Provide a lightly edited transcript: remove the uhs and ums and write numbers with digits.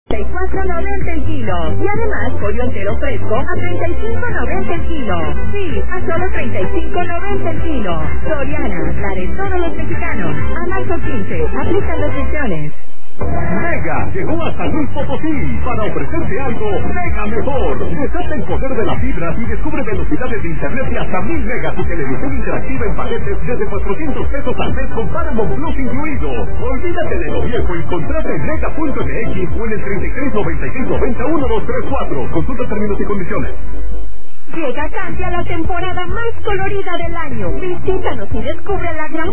$34.90 el kilo. Y además, pollo entero fresco a $35.90 el kilo. Sí, a solo $35.90 el kilo. Soriana, la de todos los mexicanos. A marzo 15, aplican restricciones. Mega llegó a San Luis Potosí para ofrecerte algo mega mejor. Desata el poder de las fibras y descubre velocidades de internet de hasta 1000 megas y televisión interactiva en paquetes desde $400 al mes con Paramount Plus incluido. Olvídate de lo viejo y contrata en mega.mx o en el 3396901234. Consulta términos y condiciones. Llega casi a la temporada más colorida del año. Visítanos y descubre la gran